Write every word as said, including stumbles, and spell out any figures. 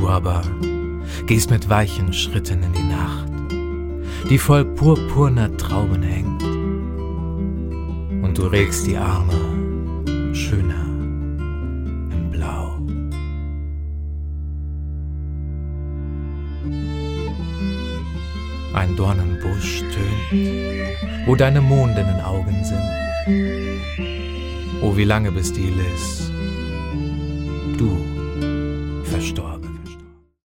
Du aber gehst mit weichen Schritten in die Nacht, die voll purpurner Trauben hängt, und du regst die Arme schöner im Blau. Ein Dornenbusch tönt, wo deine mondenen Augen sind. Oh, wie lange bist, Elis, du verstorben?